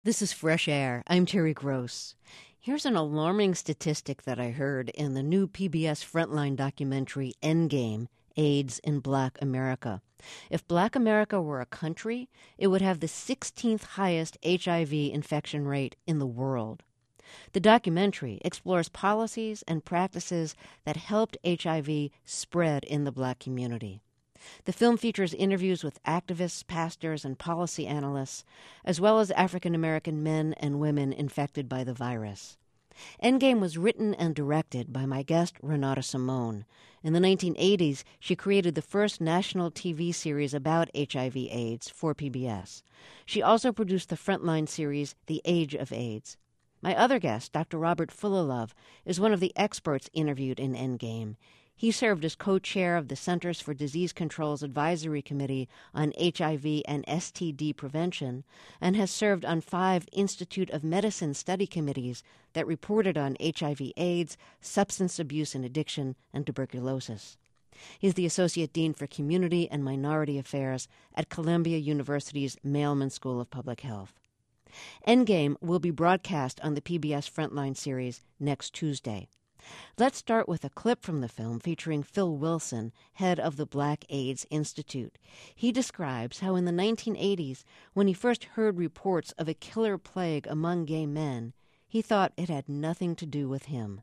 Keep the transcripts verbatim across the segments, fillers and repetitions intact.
This is Fresh Air. I'm Terry Gross. Here's an alarming statistic that I heard in the new P B S Frontline documentary Endgame, AIDS in Black America. If Black America were a country, it would have the sixteenth highest H I V infection rate in the world. The documentary explores policies and practices that helped H I V spread in the Black community. The film features interviews with activists, pastors, and policy analysts, as well as African-American men and women infected by the virus. Endgame was written and directed by my guest, Renata Simone. In the nineteen eighties, she created the first national T V series about H I V AIDS for P B S. She also produced the Frontline series, The Age of AIDS. My other guest, Doctor Robert Fullilove, is one of the experts interviewed in Endgame. He served as co-chair of the Centers for Disease Control's Advisory Committee on H I V and S T D Prevention and has served on five Institute of Medicine study committees that reported on H I V AIDS, substance abuse and addiction, and tuberculosis. He's the Associate Dean for Community and Minority Affairs at Columbia University's Mailman School of Public Health. Endgame will be broadcast on the P B S Frontline series next Tuesday. Let's start with a clip from the film featuring Phil Wilson, head of the Black AIDS Institute. He describes how in the nineteen eighties, when he first heard reports of a killer plague among gay men, he thought it had nothing to do with him.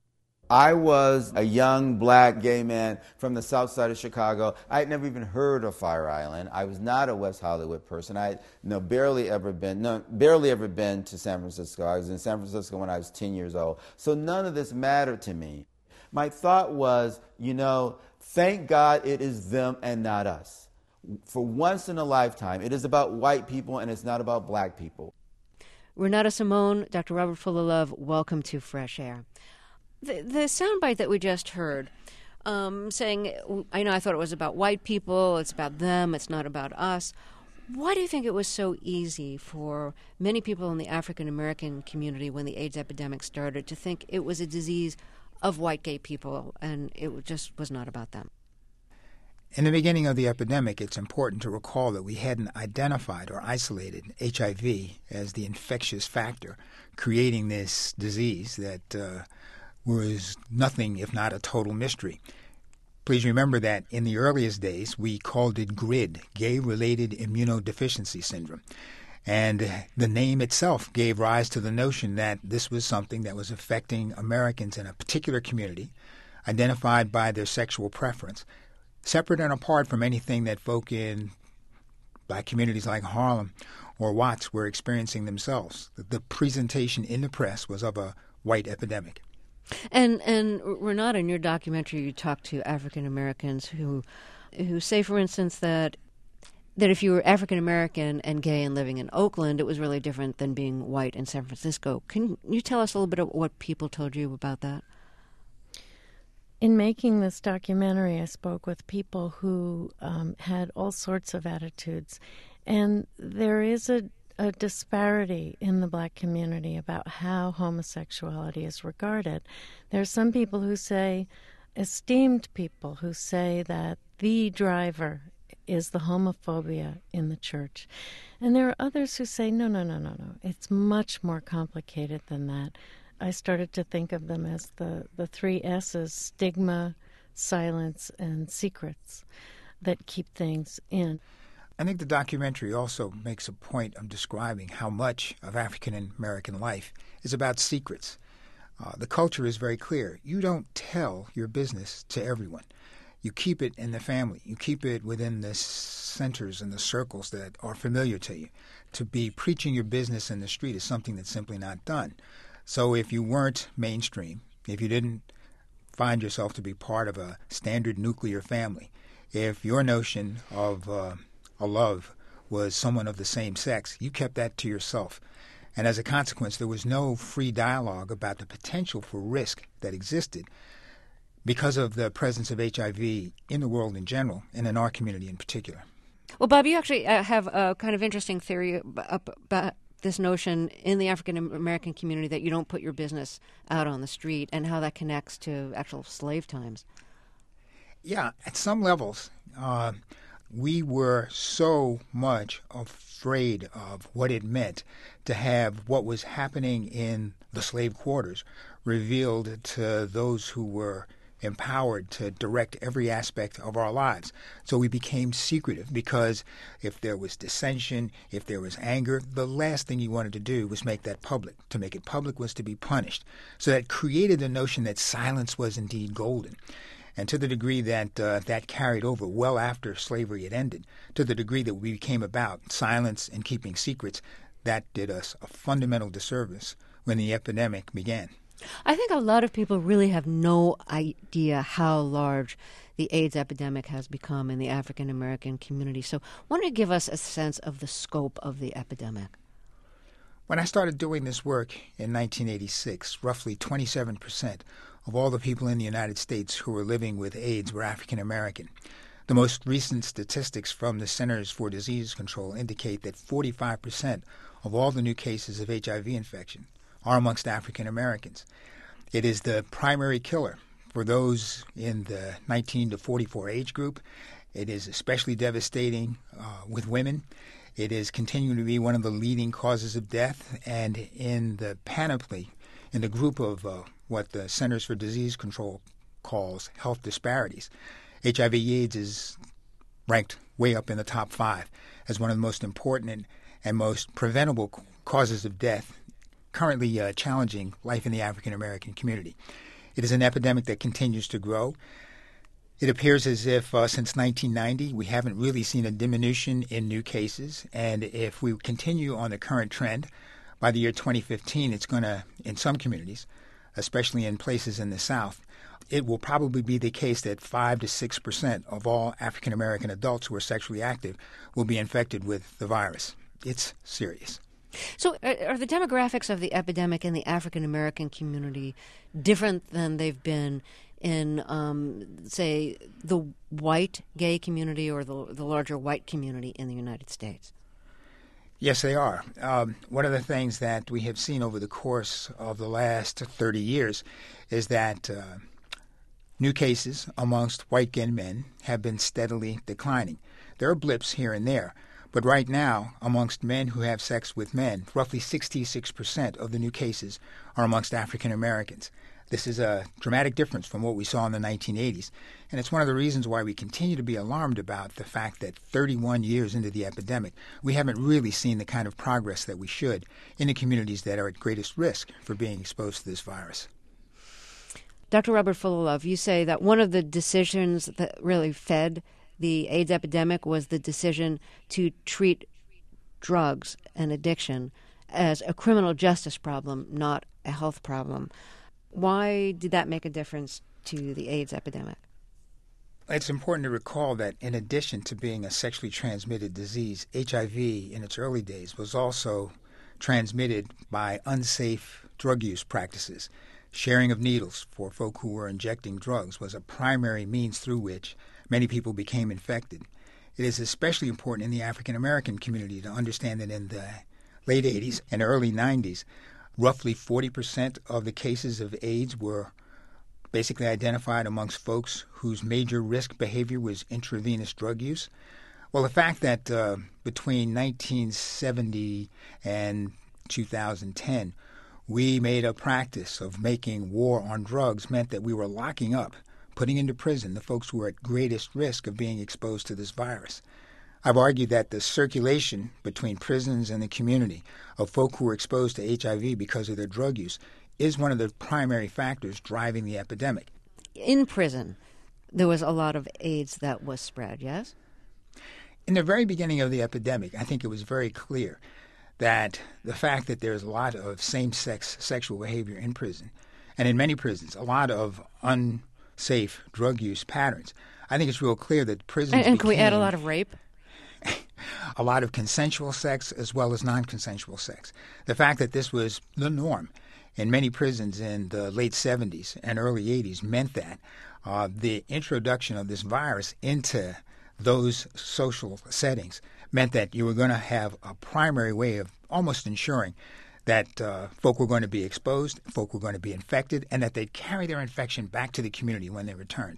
I was a young black gay man from the south side of Chicago. I had never even heard of Fire Island. I was not a West Hollywood person. I had no, barely ever been, no, barely ever been to San Francisco. I was in San Francisco when I was ten years old. So none of this mattered to me. My thought was, you know, thank God it is them and not us. For once in a lifetime, it is about white people and it's not about black people. Renata Simone, Doctor Robert Fullilove, welcome to Fresh Air. The, the soundbite that we just heard, um, saying, I know I thought it was about white people, it's about them, it's not about us. Why do you think it was so easy for many people in the African-American community when the AIDS epidemic started to think it was a disease of white gay people and it just was not about them? In the beginning of the epidemic, it's important to recall that we hadn't identified or isolated H I V as the infectious factor creating this disease that uh, was nothing if not a total mystery. Please remember that in the earliest days, we called it GRID, Gay-Related Immunodeficiency Syndrome. And the name itself gave rise to the notion that this was something that was affecting Americans in a particular community, identified by their sexual preference, separate and apart from anything that folk in black communities like Harlem or Watts were experiencing themselves. The presentation in the press was of a white epidemic. And and Renata, in your documentary, you talk to African Americans who who say, for instance, that that if you were African American and gay and living in Oakland, it was really different than being white in San Francisco. Can you tell us a little bit of what people told you about that? In making this documentary, I spoke with people who um, had all sorts of attitudes, and there is a a disparity in the black community about how homosexuality is regarded. There are some people who say, esteemed people who say that the driver is the homophobia in the church. And there are others who say, no, no, no, no, no. It's much more complicated than that. I started to think of them as the, the three S's, stigma, silence, and secrets that keep things in. I think the documentary also makes a point of describing how much of African-American life is about secrets. Uh, the culture is very clear. You don't tell your business to everyone. You keep it in the family. You keep it within the centers and the circles that are familiar to you. To be preaching your business in the street is something that's simply not done. So if you weren't mainstream, if you didn't find yourself to be part of a standard nuclear family, if your notion of uh, a love was someone of the same sex, you kept that to yourself. And as a consequence, there was no free dialogue about the potential for risk that existed because of the presence of H I V in the world in general and in our community in particular. Well, Bob, you actually uh, have a kind of interesting theory about this notion in the African American community that you don't put your business out on the street and how that connects to actual slave times. Yeah, at some levels, uh, we were so much afraid of what it meant to have what was happening in the slave quarters revealed to those who were empowered to direct every aspect of our lives. So we became secretive because if there was dissension, if there was anger, the last thing you wanted to do was make that public. To make it public was to be punished. So that created the notion that silence was indeed golden. And to the degree that uh, that carried over well after slavery had ended, to the degree that we became about silence and keeping secrets, that did us a fundamental disservice when the epidemic began. I think a lot of people really have no idea how large the AIDS epidemic has become in the African American community. So why don't you give us a sense of the scope of the epidemic? When I started doing this work in nineteen eighty-six, roughly twenty-seven percent of all the people in the United States who were living with AIDS were African American. The most recent statistics from the Centers for Disease Control indicate that forty-five percent of all the new cases of H I V infection are amongst African Americans. It is the primary killer for those in the nineteen to forty-four age group. It is especially devastating uh, with women. It is continuing to be one of the leading causes of death. And in the panoply, in the group of uh, what the Centers for Disease Control calls health disparities, H I V AIDS is ranked way up in the top five as one of the most important and, and most preventable causes of death currently uh, challenging life in the African American community. It is an epidemic that continues to grow. It appears as if uh, since nineteen ninety we haven't really seen a diminution in new cases, and if we continue on the current trend, by the year twenty fifteen it's going to, in some communities, especially in places in the South, it will probably be the case that five to six percent of all African American adults who are sexually active will be infected with the virus. It's serious. So are the demographics of the epidemic in the African American community different than they've been in, um, say, the white gay community or the, the larger white community in the United States? Yes, they are. Um, one of the things that we have seen over the course of the last thirty years is that uh, new cases amongst white gay men have been steadily declining. There are blips here and there. But right now, amongst men who have sex with men, roughly sixty-six percent of the new cases are amongst African Americans. This is a dramatic difference from what we saw in the nineteen eighties, and it's one of the reasons why we continue to be alarmed about the fact that thirty-one years into the epidemic, we haven't really seen the kind of progress that we should in the communities that are at greatest risk for being exposed to this virus. Doctor Robert Fullilove, you say that one of the decisions that really fed the AIDS epidemic was the decision to treat drugs and addiction as a criminal justice problem, not a health problem. Why did that make a difference to the AIDS epidemic? It's important to recall that in addition to being a sexually transmitted disease, H I V in its early days was also transmitted by unsafe drug use practices. Sharing of needles for folk who were injecting drugs was a primary means through which many people became infected. It is especially important in the African American community to understand that in the late eighties and early nineties, roughly forty percent of the cases of AIDS were basically identified amongst folks whose major risk behavior was intravenous drug use. Well, the fact that uh, between nineteen seventy and two thousand ten, we made a practice of making war on drugs meant that we were locking up, putting into prison the folks who were at greatest risk of being exposed to this virus. I've argued that the circulation between prisons and the community of folk who were exposed to H I V because of their drug use is one of the primary factors driving the epidemic. In prison, there was a lot of AIDS that was spread, yes? In the very beginning of the epidemic, I think it was very clear that the fact that there's a lot of same-sex sexual behavior in prison, and in many prisons, a lot of unsafe drug use patterns, I think it's real clear that prisons And, and can we add a became lot of rape? a lot of consensual sex as well as non-consensual sex. The fact that this was the norm in many prisons in the late seventies and early eighties meant that uh, the introduction of this virus into those social settings meant that you were going to have a primary way of almost ensuring that uh, folk were going to be exposed, folk were going to be infected, and that they'd carry their infection back to the community when they returned.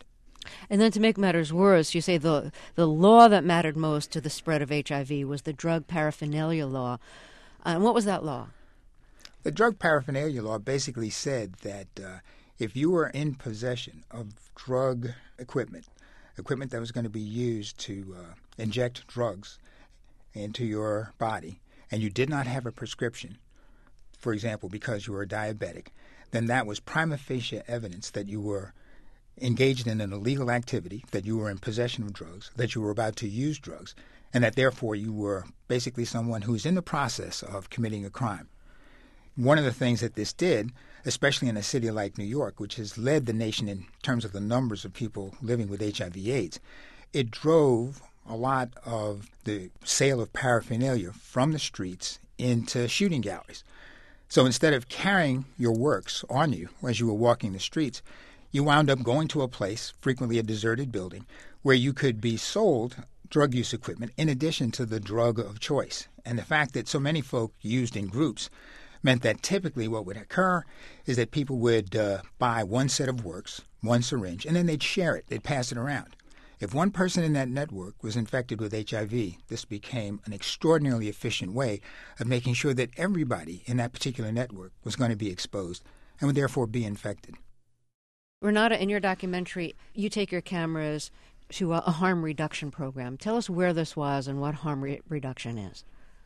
And then to make matters worse, you say the the law that mattered most to the spread of H I V was the drug paraphernalia law. Uh, and what was that law? The drug paraphernalia law basically said that uh, if you were in possession of drug equipment, equipment that was going to be used to uh, inject drugs into your body, and you did not have a prescription, for example, because you were diabetic, then that was prima facie evidence that you were engaged in an illegal activity, that you were in possession of drugs, that you were about to use drugs, and that therefore you were basically someone who's in the process of committing a crime. One of the things that this did, especially in a city like New York, which has led the nation in terms of the numbers of people living with H I V AIDS, it drove a lot of the sale of paraphernalia from the streets into shooting galleries. So instead of carrying your works on you as you were walking the streets, you wound up going to a place, frequently a deserted building, where you could be sold drug use equipment in addition to the drug of choice. And the fact that so many folk used in groups meant that typically what would occur is that people would uh, buy one set of works, one syringe, and then they'd share it. They'd pass it around. If one person in that network was infected with H I V, this became an extraordinarily efficient way of making sure that everybody in that particular network was going to be exposed and would therefore be infected. Renata, in your documentary, you take your cameras to a, a harm reduction program. Tell us where this was and what harm re- reduction is.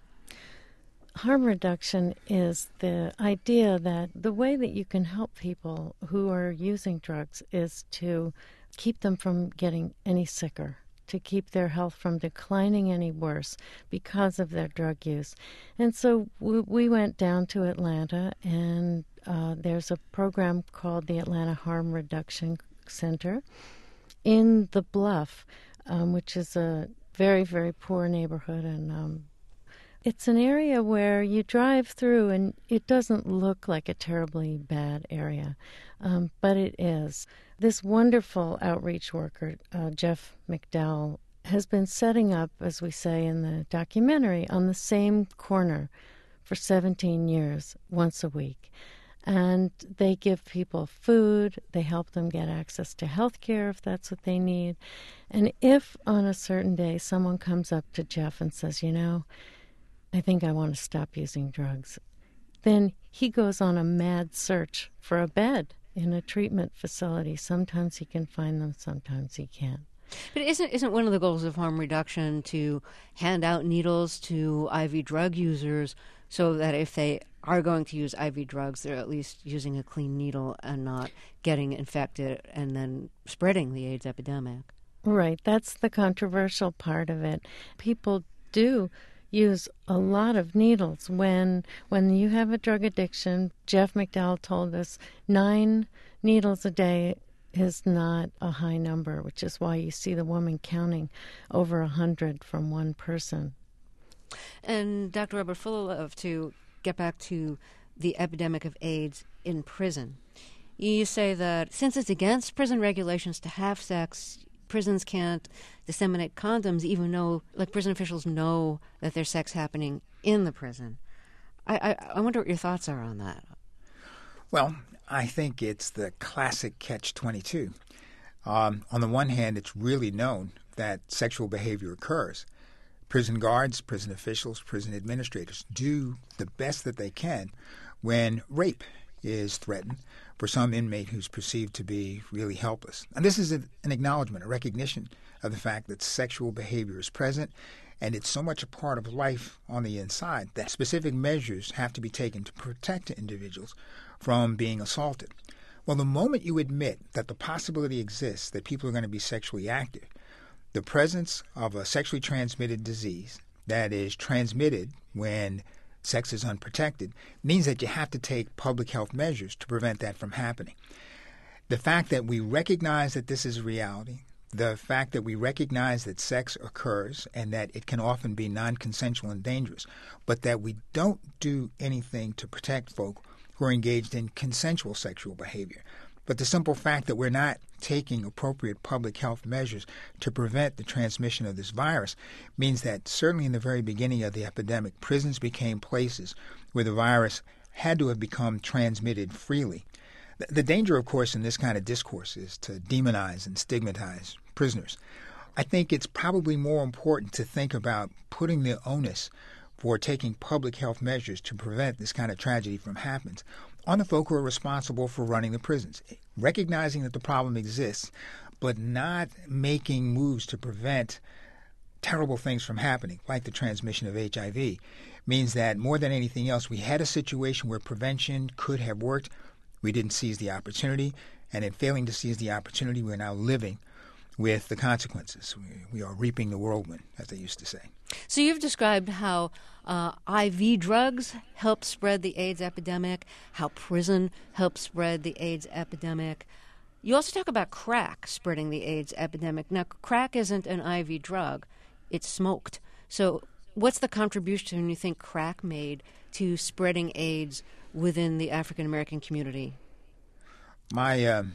Harm reduction is the idea that the way that you can help people who are using drugs is to keep them from getting any sicker, to keep their health from declining any worse because of their drug use. And so we, we went down to Atlanta, and uh, there's a program called the Atlanta Harm Reduction Center in the Bluff, um, which is a very, very poor neighborhood, and um, it's an area where you drive through and it doesn't look like a terribly bad area, um, but it is. This wonderful outreach worker, uh, Jeff McDowell, has been setting up, as we say in the documentary, on the same corner for seventeen years, once a week. And they give people food, they help them get access to health care if that's what they need. And if on a certain day someone comes up to Jeff and says, you know, I think I want to stop using drugs, then he goes on a mad search for a bed in a treatment facility. Sometimes he can find them, sometimes he can't. But isn't isn't one of the goals of harm reduction to hand out needles to I V drug users so that if they are going to use I V drugs, they're at least using a clean needle and not getting infected and then spreading the AIDS epidemic? Right. That's the controversial part of it. People do use a lot of needles. When when you have a drug addiction, Jeff McDowell told us nine needles a day is not a high number, which is why you see the woman counting over a hundred from one person. And Doctor Robert Fullilove, to get back to the epidemic of AIDS in prison, you say that since it's against prison regulations to have sex, prisons can't disseminate condoms, even though, like, prison officials know that there's sex happening in the prison. I, I, I wonder what your thoughts are on that. Well, I think it's the classic catch twenty-two. Um, on the one hand, it's really known that sexual behavior occurs. Prison guards, prison officials, prison administrators do the best that they can when rape is threatened for some inmate who's perceived to be really helpless. And this is a, an acknowledgement, a recognition of the fact that sexual behavior is present, and it's so much a part of life on the inside that specific measures have to be taken to protect individuals from being assaulted. Well, the moment you admit that the possibility exists that people are going to be sexually active, the presence of a sexually transmitted disease that is transmitted when sex is unprotected means that you have to take public health measures to prevent that from happening. The fact that we recognize that this is a reality, the fact that we recognize that sex occurs and that it can often be non-consensual and dangerous, but that we don't do anything to protect folk who are engaged in consensual sexual behavior. But the simple fact that we're not taking appropriate public health measures to prevent the transmission of this virus means that certainly in the very beginning of the epidemic, prisons became places where the virus had to have become transmitted freely. The, the danger, of course, in this kind of discourse is to demonize and stigmatize prisoners. I think it's probably more important to think about putting the onus for taking public health measures to prevent this kind of tragedy from happening on the folk who are responsible for running the prisons, recognizing that the problem exists, but not making moves to prevent terrible things from happening, like the transmission of H I V, means that more than anything else, we had a situation where prevention could have worked. We didn't seize the opportunity, and in failing to seize the opportunity, we're now living with the consequences. We, we are reaping the whirlwind, as they used to say. So you've described how uh, I V drugs help spread the AIDS epidemic, how prison helps spread the AIDS epidemic. You also talk about crack spreading the AIDS epidemic. Now, crack isn't an I V drug. It's smoked. So what's the contribution you think crack made to spreading AIDS within the African-American community? My um,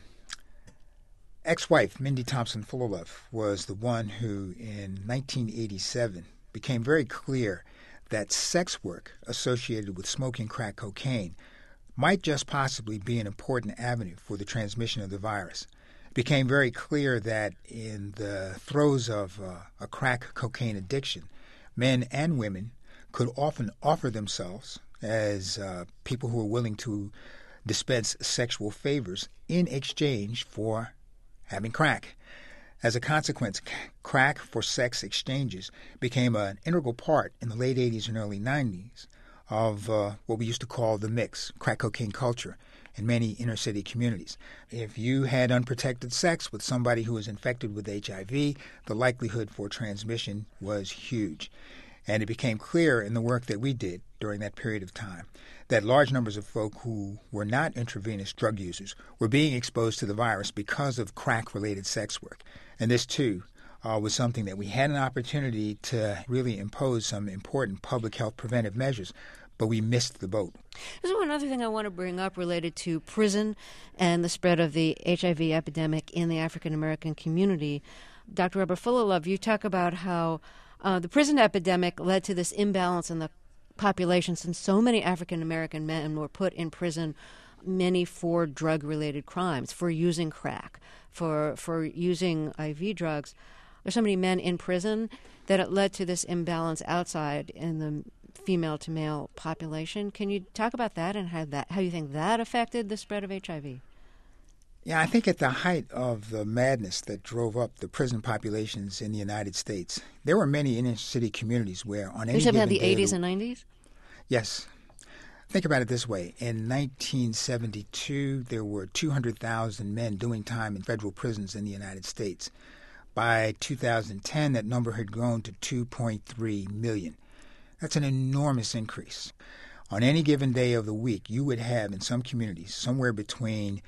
ex-wife, Mindy Thompson Fullilove, was the one who, in nineteen eighty-seven, became very clear that sex work associated with smoking crack cocaine might just possibly be an important avenue for the transmission of the virus. It became very clear that in the throes of uh, a crack cocaine addiction, men and women could often offer themselves as uh, people who are willing to dispense sexual favors in exchange for having crack. As a consequence, crack for sex exchanges became an integral part in the late eighties and early nineties of uh, what we used to call the mix, crack cocaine culture, in many inner-city communities. If you had unprotected sex with somebody who was infected with H I V, the likelihood for transmission was huge. And it became clear in the work that we did during that period of time that large numbers of folk who were not intravenous drug users were being exposed to the virus because of crack-related sex work. And this, too, uh, was something that we had an opportunity to really impose some important public health preventive measures, but we missed the boat. There's one other thing I want to bring up related to prison and the spread of the H I V epidemic in the African-American community. Doctor Robert Fullilove, you talk about how uh, the prison epidemic led to this imbalance in the population since so many African-American men were put in prison, many for drug-related crimes, for using crack, for for using I V drugs. There's so many men in prison that it led to this imbalance outside in the female-to-male population. Can you talk about that and how that how you think that affected the spread of H I V? Yeah, I think at the height of the madness that drove up the prison populations in the United States, there were many inner-city communities where on any given day... You're talking about the eighties and nineties? Yes. Think about it this way. In nineteen seventy-two, there were two hundred thousand men doing time in federal prisons in the United States. By two thousand ten, that number had grown to two point three million. That's an enormous increase. On any given day of the week, you would have in some communities somewhere between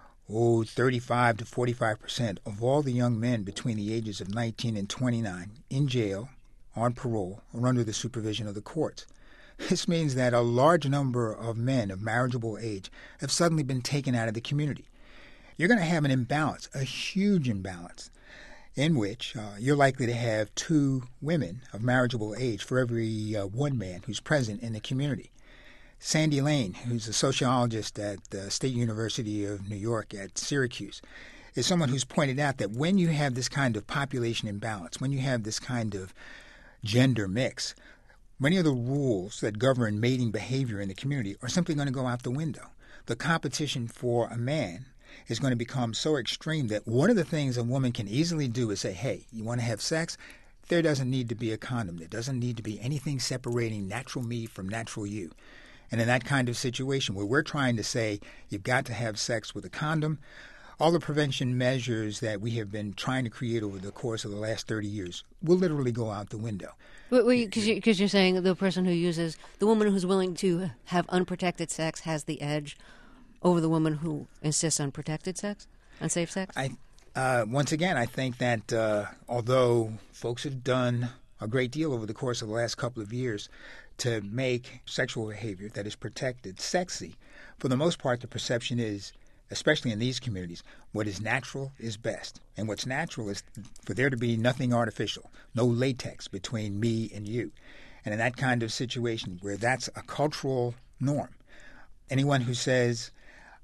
oh, thirty-five to forty-five percent of all the young men between the ages of nineteen and twenty-nine in jail, on parole, or under the supervision of the courts. This means that a large number of men of marriageable age have suddenly been taken out of the community. You're going to have an imbalance, a huge imbalance, in which uh, you're likely to have two women of marriageable age for every uh, one man who's present in the community. Sandy Lane, who's a sociologist at the State University of New York at Syracuse, is someone who's pointed out that when you have this kind of population imbalance, when you have this kind of gender mix, many of the rules that govern mating behavior in the community are simply going to go out the window. The competition for a man is going to become so extreme that one of the things a woman can easily do is say, hey, you want to have sex? There doesn't need to be a condom. There doesn't need to be anything separating natural me from natural you. And in that kind of situation where we're trying to say you've got to have sex with a condom, all the prevention measures that we have been trying to create over the course of the last thirty years will literally go out the window. Because you, you, you're saying the person who uses, the woman who's willing to have unprotected sex has the edge over the woman who insists on protected sex, unsafe sex? I, uh, once again, I think that uh, although folks have done a great deal over the course of the last couple of years to make sexual behavior that is protected sexy, for the most part, the perception is, especially in these communities, what is natural is best. And what's natural is for there to be nothing artificial, no latex between me and you. And in that kind of situation where that's a cultural norm, anyone who says,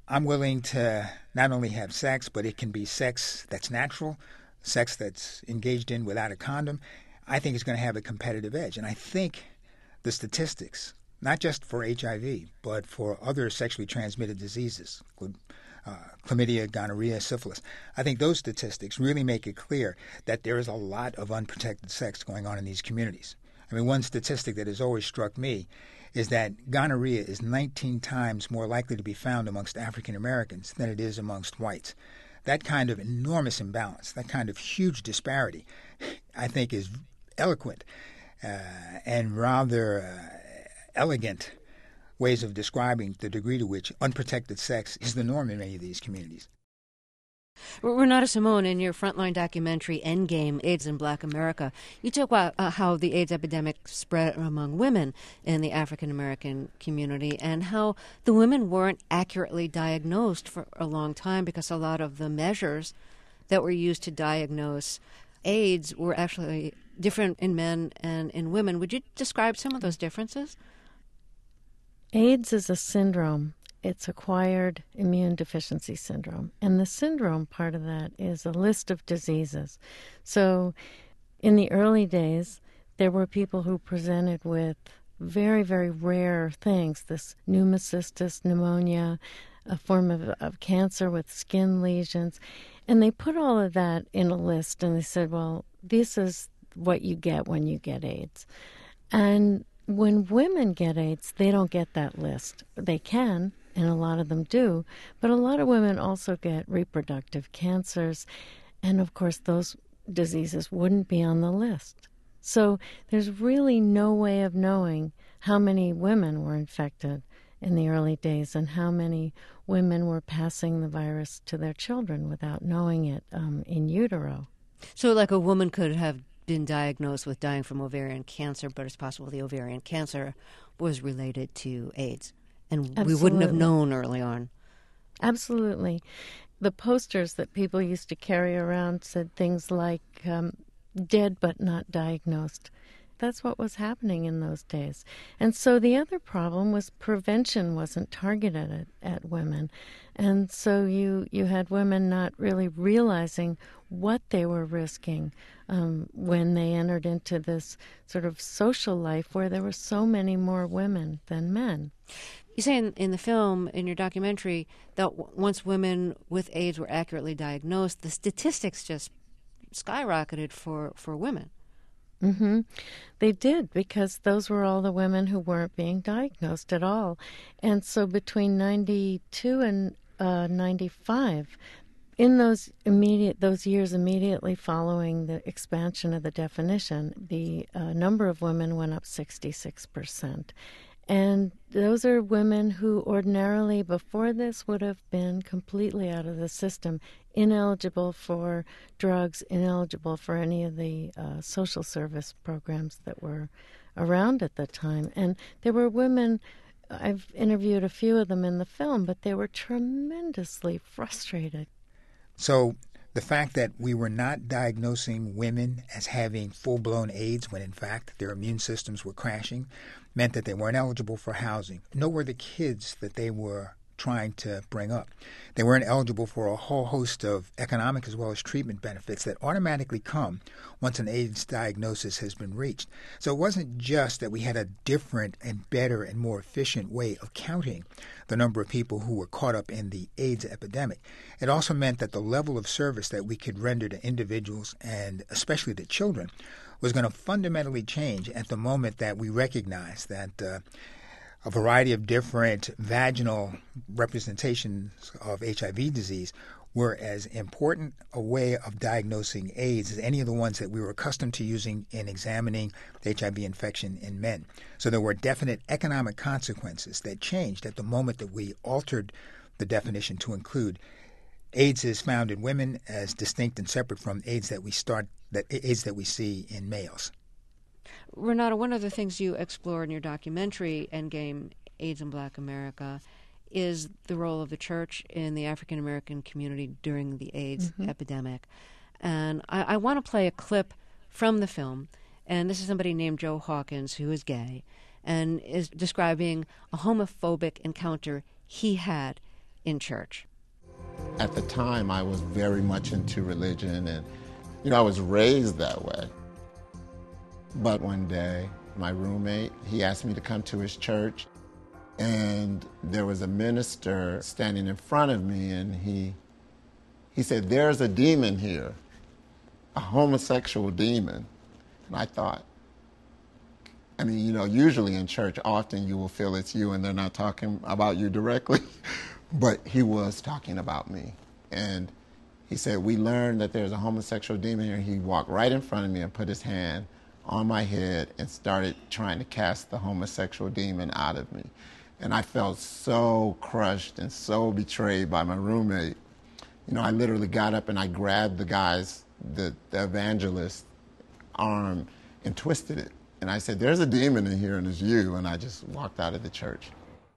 I'm willing to not only have sex, but it can be sex that's natural, sex that's engaged in without a condom. I think it's going to have a competitive edge. And I think the statistics, not just for H I V, but for other sexually transmitted diseases, uh, chlamydia, gonorrhea, syphilis, I think those statistics really make it clear that there is a lot of unprotected sex going on in these communities. I mean, one statistic that has always struck me is that gonorrhea is nineteen times more likely to be found amongst African Americans than it is amongst whites. That kind of enormous imbalance, that kind of huge disparity, I think is eloquent uh, and rather uh, elegant ways of describing the degree to which unprotected sex is the norm in many of these communities. Renata Simone, in your Frontline documentary, Endgame, AIDS in Black America, you talk about uh, how the AIDS epidemic spread among women in the African-American community and how the women weren't accurately diagnosed for a long time because a lot of the measures that were used to diagnose AIDS were actually different in men and in women. Would you describe some of those differences? AIDS is a syndrome. It's acquired immune deficiency syndrome. And the syndrome part of that is a list of diseases. So in the early days, there were people who presented with very, very rare things, this pneumocystis, pneumonia, a form of, of cancer with skin lesions. And they put all of that in a list and they said, well, this is what you get when you get AIDS. And when women get AIDS, they don't get that list. They can, and a lot of them do, but a lot of women also get reproductive cancers, and of course those diseases wouldn't be on the list. So there's really no way of knowing how many women were infected in the early days and how many women were passing the virus to their children without knowing it um, in utero. So like a woman could have been diagnosed with dying from ovarian cancer, but it's possible the ovarian cancer was related to AIDS. And Absolutely. We wouldn't have known early on. Absolutely. The posters that people used to carry around said things like, um, dead but not diagnosed. That's what was happening in those days. And so the other problem was prevention wasn't targeted at, at women. And so you, you had women not really realizing what they were risking um, when they entered into this sort of social life where there were so many more women than men. You say in, in the film, in your documentary, that w- once women with AIDS were accurately diagnosed, the statistics just skyrocketed for, for women. Mm-hmm. They did, because those were all the women who weren't being diagnosed at all. And so between ninety-two and uh, ninety-five, in those immediate those years immediately following the expansion of the definition, the uh, number of women went up sixty-six percent. And those are women who ordinarily before this would have been completely out of the system, ineligible for drugs, ineligible for any of the uh, social service programs that were around at the time. And there were women, I've interviewed a few of them in the film, but they were tremendously frustrated. So the fact that we were not diagnosing women as having full-blown AIDS when in fact their immune systems were crashing meant that they weren't eligible for housing, nor were the kids that they were trying to bring up. They weren't eligible for a whole host of economic as well as treatment benefits that automatically come once an AIDS diagnosis has been reached. So it wasn't just that we had a different and better and more efficient way of counting the number of people who were caught up in the AIDS epidemic. It also meant that the level of service that we could render to individuals and especially to children was going to fundamentally change at the moment that we recognized that uh, a variety of different vaginal representations of H I V disease were as important a way of diagnosing AIDS as any of the ones that we were accustomed to using in examining H I V infection in men. So there were definite economic consequences that changed at the moment that we altered the definition to include AIDS is found in women as distinct and separate from AIDS that we start that AIDS that we see in males. Renata, one of the things you explore in your documentary, Endgame, AIDS in Black America, is the role of the church in the African American community during the AIDS mm-hmm. epidemic. And I, I want to play a clip from the film. And this is somebody named Joe Hawkins, who is gay, and is describing a homophobic encounter he had in church. At the time, I was very much into religion, and, you know, I was raised that way. But one day, my roommate, he asked me to come to his church, and there was a minister standing in front of me, and he he said, "There's a demon here, a homosexual demon." And I thought, I mean, you know, usually in church, often you will feel it's you and they're not talking about you directly, but he was talking about me. And he said, "We learned that there's a homosexual demon here." He walked right in front of me and put his hand on my head and started trying to cast the homosexual demon out of me. And I felt so crushed and so betrayed by my roommate. You know, I literally got up and I grabbed the guy's, the, the evangelist's arm and twisted it. And I said, "There's a demon in here and it's you." And I just walked out of the church.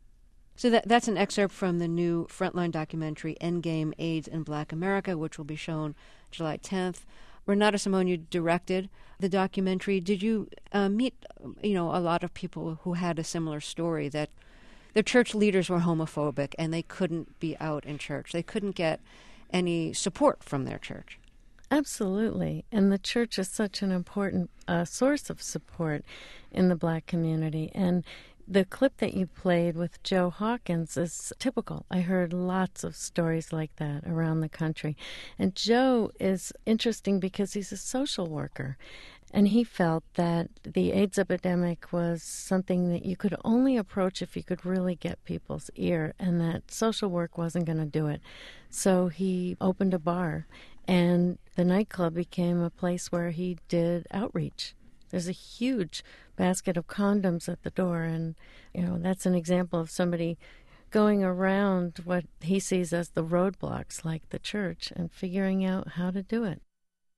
So that that's an excerpt from the new Frontline documentary, Endgame, AIDS in Black America, which will be shown July tenth. Renata Simone, you directed the documentary. Did you uh, meet, you know, a lot of people who had a similar story, that their church leaders were homophobic and they couldn't be out in church? They couldn't get any support from their church. Absolutely. And the church is such an important uh, source of support in the Black community. And the clip that you played with Joe Hawkins is typical. I heard lots of stories like that around the country. And Joe is interesting because he's a social worker. And he felt that the AIDS epidemic was something that you could only approach if you could really get people's ear, and that social work wasn't going to do it. So he opened a bar, and the nightclub became a place where he did outreach. There's a huge basket of condoms at the door, and, you know, that's an example of somebody going around what he sees as the roadblocks, like the church, and figuring out how to do it.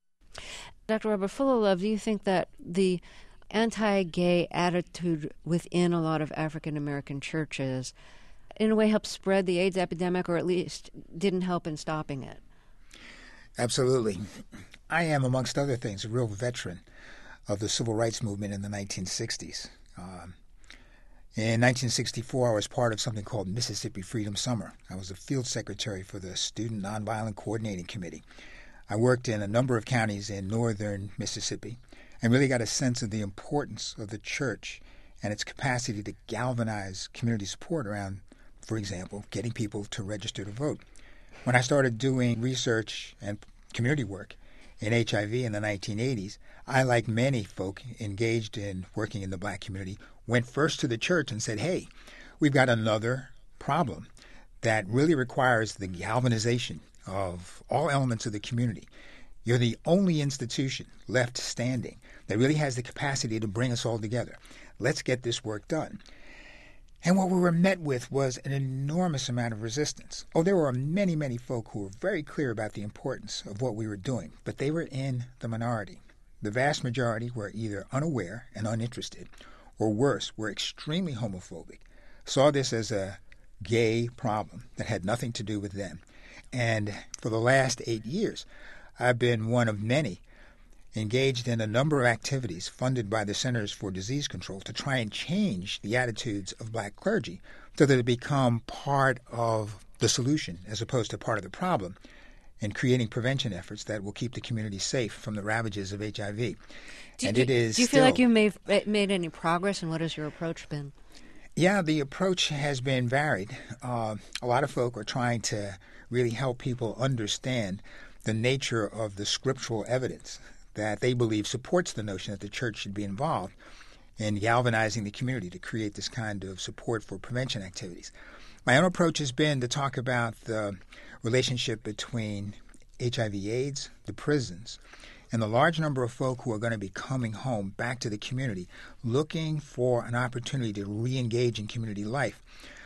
Doctor Robert Fullilove, do you think that the anti-gay attitude within a lot of African-American churches in a way helped spread the AIDS epidemic, or at least didn't help in stopping it? Absolutely. I am, amongst other things, a real veteran of the civil rights movement in the nineteen sixties. Um, in nineteen sixty-four, I was part of something called Mississippi Freedom Summer. I was the field secretary for the Student Nonviolent Coordinating Committee. I worked in a number of counties in northern Mississippi and really got a sense of the importance of the church and its capacity to galvanize community support around, for example, getting people to register to vote. When I started doing research and community work in H I V in the nineteen eighties, I, like many folk engaged in working in the Black community, went first to the church and said, "Hey, we've got another problem that really requires the galvanization of all elements of the community. You're the only institution left standing that really has the capacity to bring us all together. Let's get this work done." And what we were met with was an enormous amount of resistance. Oh, there were many, many folk who were very clear about the importance of what we were doing, but they were in the minority. The vast majority were either unaware and uninterested, or worse, were extremely homophobic, saw this as a gay problem that had nothing to do with them. And for the last eight years, I've been one of many engaged in a number of activities funded by the Centers for Disease Control to try and change the attitudes of Black clergy so that it become part of the solution as opposed to part of the problem, in creating prevention efforts that will keep the community safe from the ravages of H I V. Do, and do, it is do you still, feel like you've made, made any progress, and what has your approach been? Yeah, the approach has been varied. Uh, a lot of folk are trying to really help people understand the nature of the scriptural evidence that they believe supports the notion that the church should be involved in galvanizing the community to create this kind of support for prevention activities. My own approach has been to talk about the relationship between H I V AIDS, the prisons, and the large number of folk who are going to be coming home back to the community looking for an opportunity to re-engage in community life.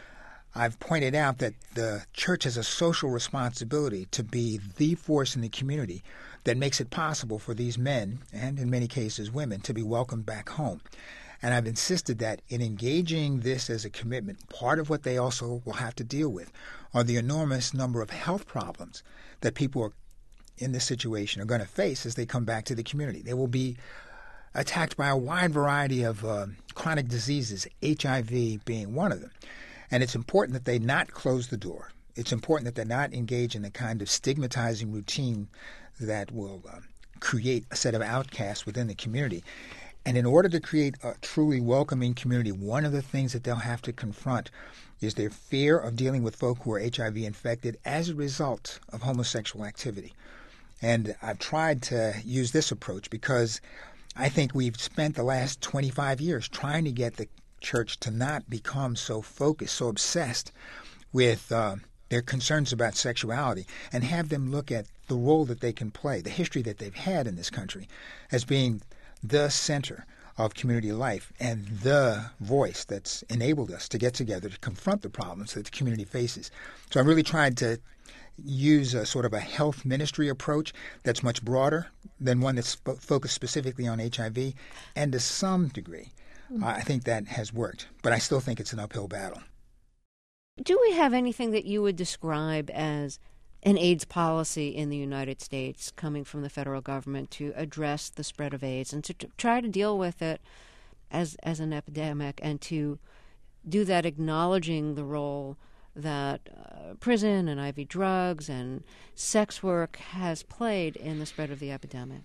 I've pointed out that the church has a social responsibility to be the force in the community that makes it possible for these men, and in many cases women, to be welcomed back home. And I've insisted that in engaging this as a commitment, part of what they also will have to deal with are the enormous number of health problems that people are in this situation are going to face as they come back to the community. They will be attacked by a wide variety of uh, chronic diseases, H I V being one of them. And it's important that they not close the door it's important that they're not engaged in the kind of stigmatizing routine that will uh, create a set of outcasts within the community. And in order to create a truly welcoming community, one of the things that they'll have to confront is their fear of dealing with folk who are H I V infected as a result of homosexual activity. And I've tried to use this approach because I think we've spent the last twenty-five years trying to get the church to not become so focused, so obsessed with uh, their concerns about sexuality, and have them look at the role that they can play, the history that they've had in this country, as being the center of community life and the voice that's enabled us to get together to confront the problems that the community faces. So I really tried to use a sort of a health ministry approach that's much broader than one that's fo- focused specifically on H I V, and to some degree, mm-hmm. uh, I think that has worked. But I still think it's an uphill battle. Do we have anything that you would describe as an AIDS policy in the United States coming from the federal government to address the spread of AIDS and to t- try to deal with it as as an epidemic, and to do that acknowledging the role that uh, prison and I V drugs and sex work has played in the spread of the epidemic?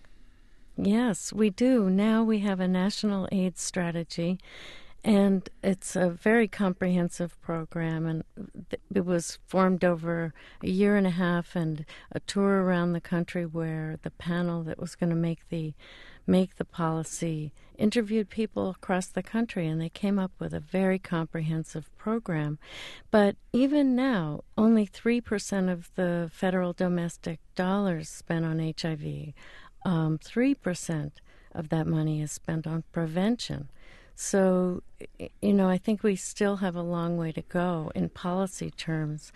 Yes, we do. Now we have a national AIDS strategy, and it's a very comprehensive program, and it was formed over a year and a half and a tour around the country where the panel that was going to make the make the policy interviewed people across the country, and they came up with a very comprehensive program. But even now, only three percent of the federal domestic dollars spent on H I V, um, three percent of that money is spent on prevention. So, you know, I think we still have a long way to go in policy terms.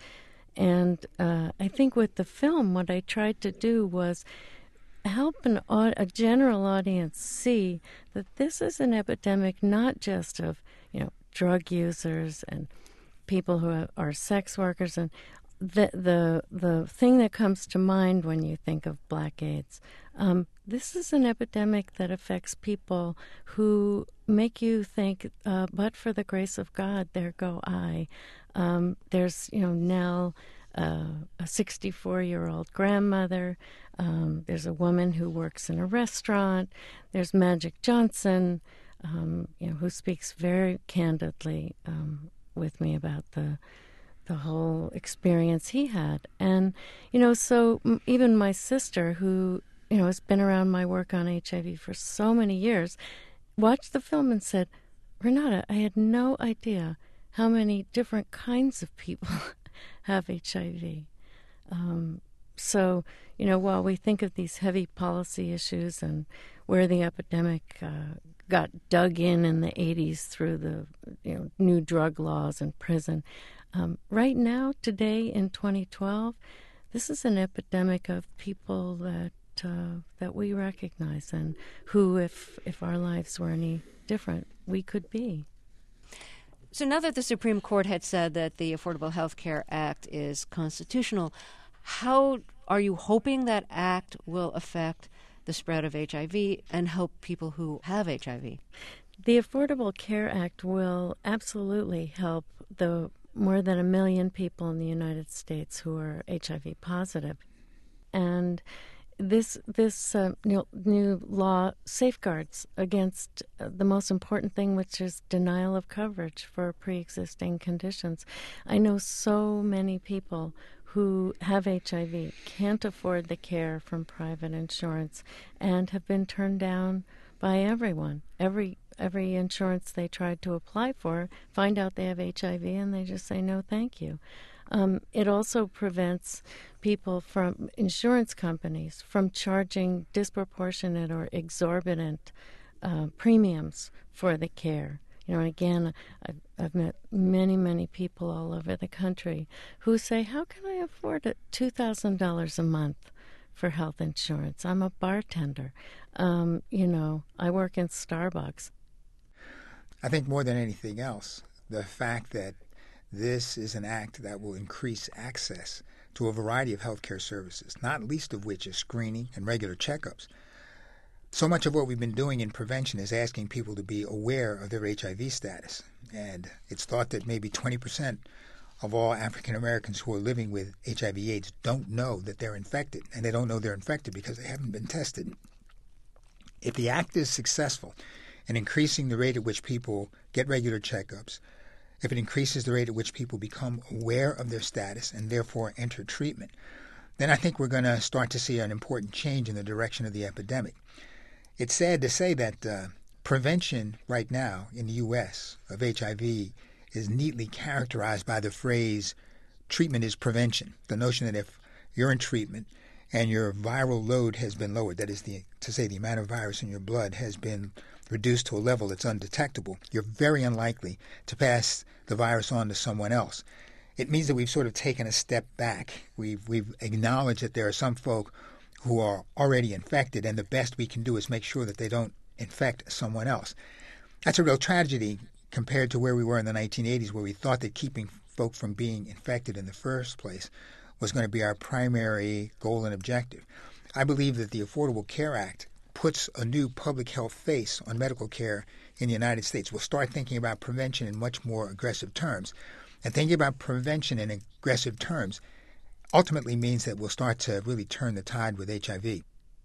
And uh, I think with the film, what I tried to do was help an, a general audience see that this is an epidemic not just of, you know, drug users and people who are sex workers. And the the the thing that comes to mind when you think of Black AIDS, um, this is an epidemic that affects people who make you think, uh, but for the grace of God, there go I. Um, there's, you know, Nell, uh, a sixty-four-year-old grandmother. Um, there's a woman who works in a restaurant. There's Magic Johnson, um, you know, who speaks very candidly um, with me about the the whole experience he had. And, you know, so m- even my sister, who, you know, has been around my work on H I V for so many years, watched the film and said, Renata, I had no idea how many different kinds of people have H I V. Um, so, you know, while we think of these heavy policy issues and where the epidemic uh, got dug in in the eighties through the, you know, new drug laws and prison, um, right now, today in twenty twelve, this is an epidemic of people that uh, that we recognize and who, if if our lives were any different, we could be. So now that the Supreme Court had said that the Affordable Health Care Act is constitutional, how are you hoping that act will affect the spread of H I V and help people who have H I V? The Affordable Care Act will absolutely help the more than a million people in the United States who are H I V positive. And this this uh, new, new law safeguards against uh, the most important thing, which is denial of coverage for pre-existing conditions. I know so many people who have H I V can't afford the care from private insurance and have been turned down by everyone. Every every insurance they tried to apply for, find out they have H I V, and they just say, no, thank you. Um, it also prevents people from, insurance companies, from charging disproportionate or exorbitant uh, premiums for the care. You know, and again, I've, I've met many, many people all over the country who say, how can I afford two thousand dollars a month for health insurance? I'm a bartender. Um, you know, I work in Starbucks. I think more than anything else, the fact that this is an act that will increase access to a variety of healthcare services, not least of which is screening and regular checkups. So much of what we've been doing in prevention is asking people to be aware of their H I V status. And it's thought that maybe twenty percent of all African Americans who are living with H I V AIDS don't know that they're infected, and they don't know they're infected because they haven't been tested. If the act is successful in increasing the rate at which people get regular checkups, if it increases the rate at which people become aware of their status and therefore enter treatment, then I think we're going to start to see an important change in the direction of the epidemic. It's sad to say that uh, prevention right now in the U S of H I V is neatly characterized by the phrase, treatment is prevention. The notion that if you're in treatment and your viral load has been lowered, that is the, to say the amount of virus in your blood has been reduced to a level that's undetectable, you're very unlikely to pass the virus on to someone else. It means that we've sort of taken a step back. We've, we've acknowledged that there are some folk who are already infected, and the best we can do is make sure that they don't infect someone else. That's a real tragedy compared to where we were in the nineteen eighties, where we thought that keeping folk from being infected in the first place was going to be our primary goal and objective. I believe that the Affordable Care Act puts a new public health face on medical care in the United States. We'll start thinking about prevention in much more aggressive terms. And thinking about prevention in aggressive terms ultimately means that we'll start to really turn the tide with H I V.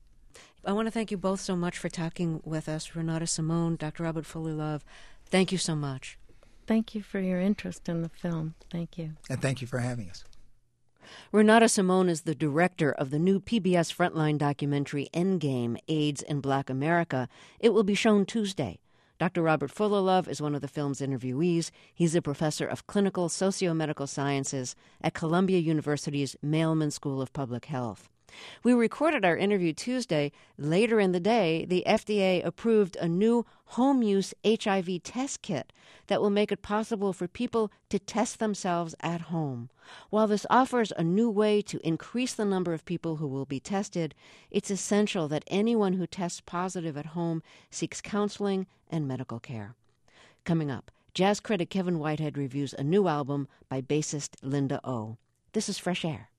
I want to thank you both so much for talking with us. Renata Simone, Doctor Robert Fullilove, thank you so much. Thank you for your interest in the film. Thank you. And thank you for having us. Renata Simone is the director of the new P B S Frontline documentary Endgame, AIDS in Black America. It will be shown Tuesday. Doctor Robert Fullilove is one of the film's interviewees. He's a professor of clinical socio-medical sciences at Columbia University's Mailman School of Public Health. We recorded our interview Tuesday. Later in the day, the F D A approved a new home-use H I V test kit that will make it possible for people to test themselves at home. While this offers a new way to increase the number of people who will be tested, it's essential that anyone who tests positive at home seeks counseling and medical care. Coming up, jazz critic Kevin Whitehead reviews a new album by bassist Linda O. This is Fresh Air.